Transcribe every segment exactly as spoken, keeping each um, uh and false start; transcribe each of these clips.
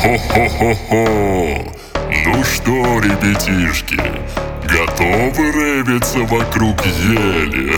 Хо-хо-хо-хо! Ну что, ребятишки, готовы ревиться вокруг ели?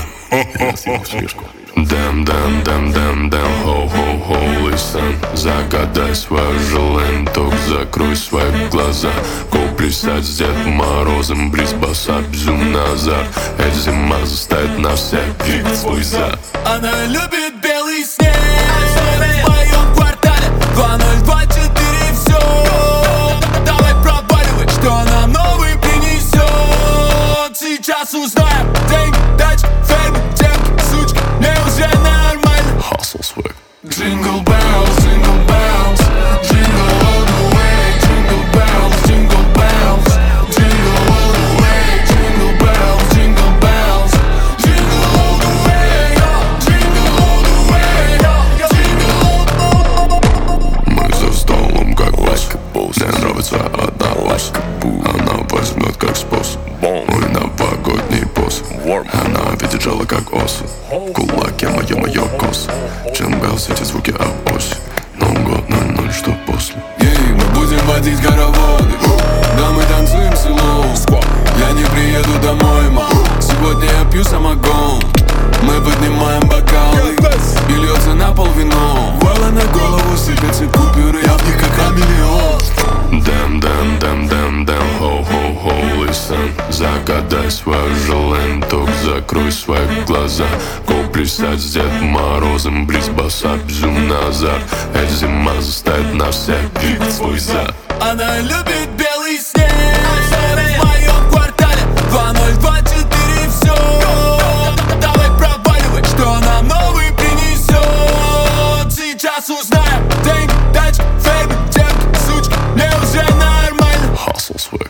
Дам, дам, дам, дам, дам, хоу-хоу-хоу, listen. Загадай свое желание, только закрой свои глаза. Го плясать с Дедом Морозом, бриз баса, безумный азарт. Эта зима заставит нас всех двигать свой зад. Она любит белый снег в моем квартале. Два ноль два четыре, все. Давай проваливай, что нам новый принесет. Сейчас узнаем. Деньги, дача, фейм, темки, сучки, мне уже нормально. Hustle swag. Jingle bells, jingle bells, jingle all the way. Jingle bells, jingle bells, jingle all the way. Jingle bells, jingle bells, jingle all the way. Jingle all the way, jingle all the way. Мы за столом как босс. Мне нравится одна ось. Она возьмет как способ мой новогодний босс. Она видит жало как осы. В кулаке мое-мое кос. Джингбелс, эти звуки об оси. Новый год ноль ноль, что после? Ей, мы будем водить хороводы. Да, мы танцуем село. Я не приеду домой, ма. Сегодня я пью самогон. Мы поднимаем бокалы и льется на пол вино. Вуаля, на голову сыпятся купюры, я в них как хамелеон. Дам, дам, дам, дам, дам, хоу-хоу-хоу, listen. Загадай свое желание, только закрой свои глаза. Го плясать с Дедом Морозом, бриз баса, безумный азарт. Эта зима заставит нас всех двигать свой зад. Она любит белый снег в моем квартале. Два ноль два четыре, все. Давай проваливай, что нам новый принесет. Сейчас узнаем. Деньги, дача, фейм, темки, сучки, мне уже нормально. Hustle swag.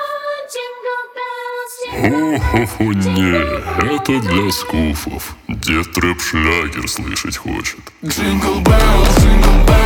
Хо-хо-хо, не, это для скуфов. Дед рэп-шлягер слышать хочет. Jingle bells, jingle bells.